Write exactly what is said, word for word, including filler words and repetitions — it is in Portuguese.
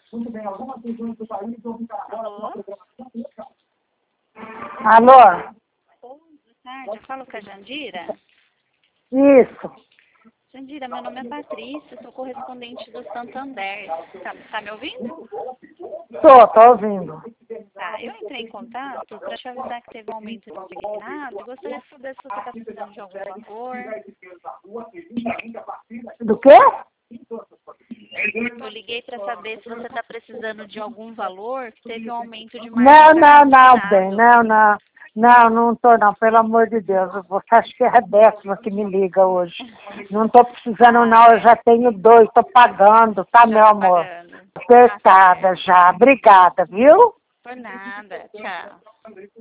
Alô? Alô? Boa tarde, eu falo com a Jandira. Isso. Jandira, meu nome é Patrícia, sou correspondente do Santander. Tá, tá me ouvindo? Tô, tô ouvindo. Tá, eu entrei em contato para te avisar que teve um aumento de segregado e gostaria de saber se você está precisando de algum favor. Do quê? Eu liguei para saber se você está precisando de algum valor, que teve um aumento de Não, margem não, não, consignado. bem, não, não. Não, não tô não, pelo amor de Deus. Você acha que é a décima que me liga hoje. Não tô precisando não, eu já tenho dois, tô pagando, tá, Já meu tá amor? pagando. Apertada já. Obrigada, viu? Por nada, tchau.